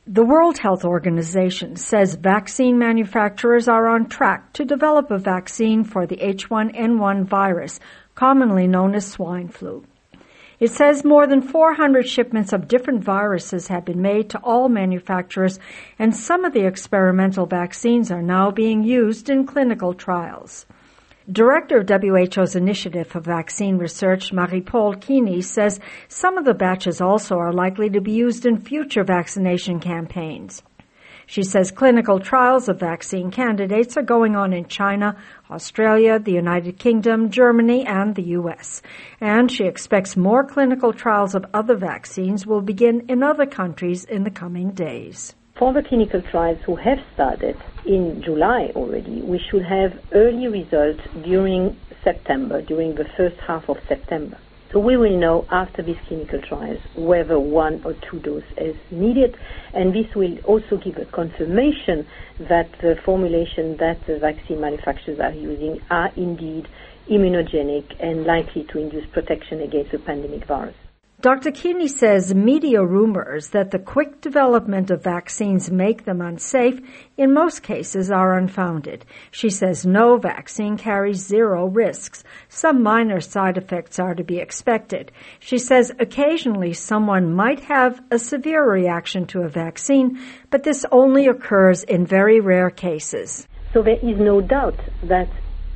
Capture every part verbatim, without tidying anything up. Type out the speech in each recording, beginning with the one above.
The World Health Organization says vaccine manufacturers are on track to develop a vaccine for the H one N one virus, commonly known as swine flu. It says more than four hundred shipments of different viruses have been made to all manufacturers, and some of the experimental vaccines are now being used in clinical trials. Director of W H O's Initiative for Vaccine Research, Marie-Paule Keeney, says some of the batches also are likely to be used in future vaccination campaigns. She says clinical trials of vaccine candidates are going on in China, Australia, the United Kingdom, Germany, and the U S. And she expects more clinical trials of other vaccines will begin in other countries in the coming days. For the clinical trials who have started in July already, we should have early results during September, during the first half of September. So we will know after these clinical trials whether one or two doses is needed, and this will also give a confirmation that the formulation that the vaccine manufacturers are using are indeed immunogenic and likely to induce protection against the pandemic virus. Doctor Keeney says media rumors that the quick development of vaccines make them unsafe in most cases are unfounded. She says no vaccine carries zero risks. Some minor side effects are to be expected. She says occasionally someone might have a severe reaction to a vaccine, but this only occurs in very rare cases. So there is no doubt that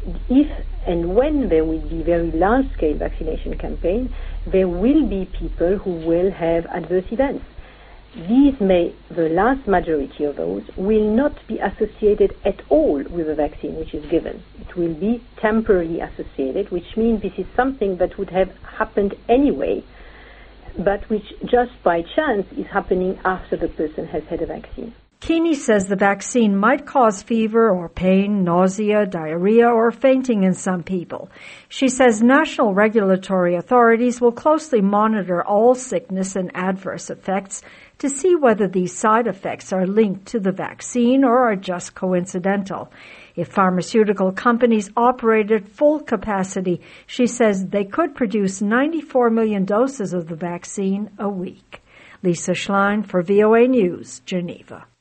if and when there will be very large-scale vaccination campaign, there will be people who will have adverse events. These may, the vast majority of those, will not be associated at all with the vaccine which is given. It will be temporarily associated, which means this is something that would have happened anyway, but which just by chance is happening after the person has had a vaccine. Keeney says the vaccine might cause fever or pain, nausea, diarrhea, or fainting in some people. She says national regulatory authorities will closely monitor all sickness and adverse effects to see whether these side effects are linked to the vaccine or are just coincidental. If pharmaceutical companies operate at full capacity, she says they could produce ninety-four million doses of the vaccine a week. Lisa Schlein for V O A News, Geneva.